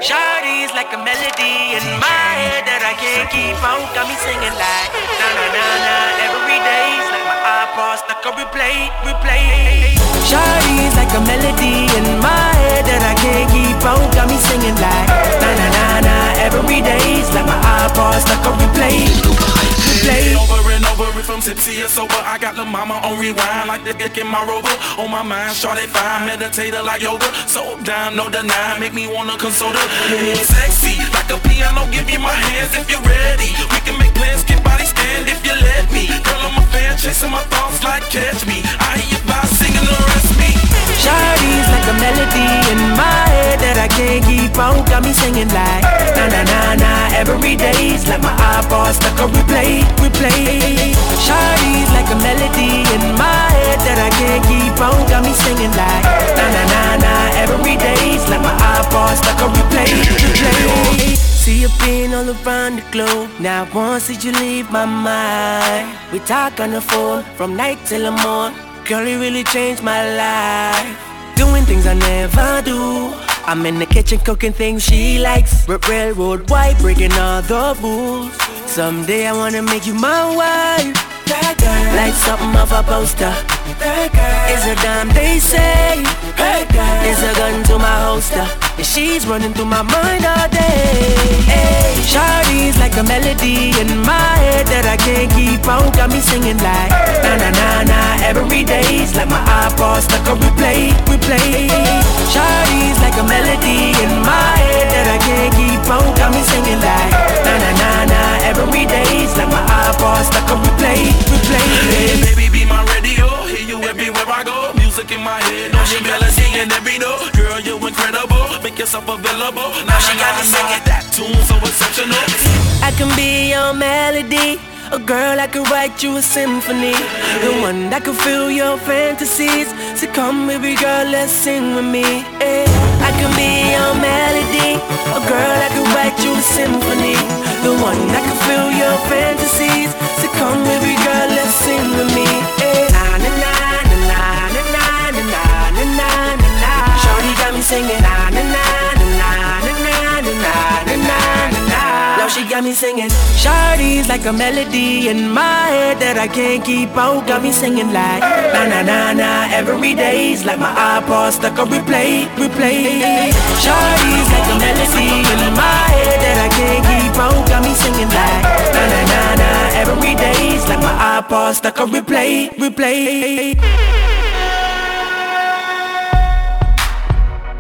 Shawty's like a melody in my head that I can't keep out. Got me singing like na na na na every day's like my iPod stuck on replay, replay. Shawty's like a melody in my head that I can't keep out. Got me singing like na na na na every day's like my iPod stuck on replay, replay. Over and over if I'm tipsy or sober, I got the mama on rewind like the dick in my rover. On my mind, shawty fine, meditator like yoga. So down, no deny, make me wanna console her. Sexy, like a piano, give me my hands if you're ready. We can make plans, get body stand if you let me. Girl, I'm a fan, chasing my thoughts like catch me. I hear you by singing, arrest me. Shawty's like a melody in my head that I can't keep out. Got me singing like na na na na every day's like my iPod stuck on replay, replay. Shawty's like a melody in my head that I can't keep out. Got me singing like na na na na every day's like my iPod stuck on replay, replay. See you being all around the globe. Now once did you leave my mind? We talk on the phone from night till the morning. Girl, you really changed my life. Doing things I never do. I'm in the kitchen cooking things she likes. Railroad white, breaking all the rules. Someday I wanna make you my wife. That girl, like something off a poster. That girl is a dime they say. That girl is a gun to my holster. And she's running through my mind all day. Hey, Shawty's like a melody in my head that I can't keep out. Got me singing like na na na na every day's like my iPod stuck on replay, replay. Shawty's like a melody in my head that I can't keep out. Got me singing like na na na na every day's like my iPod stuck on replay, replay. Hey, baby, be my radio. Hear you everywhere I go. Music in my head, no she melody in every door. Girl, you incredible. Make yourself available. Now she got me singing that tune so exceptional. I can be your melody. A girl, I could write you a symphony. The one that could fill your fantasies. So come, baby girl, let's sing with me. Hey, I can be your melody. A girl, I could write you a symphony. The one that could fill your fantasies. So come, baby girl, let's sing with me. Hey, na na na na na na na na na na na na. Shawty got me singing na na na na na na na na na na. Now she got me singing. Shawty's like a melody in my head that I can't keep out. Got me singing like na na na na every day's like my iPod stuck on replay, replay. Shawty's like a melody in my head that I can't keep out. Got me singing like na na na na every day's like my iPod stuck on replay, replay.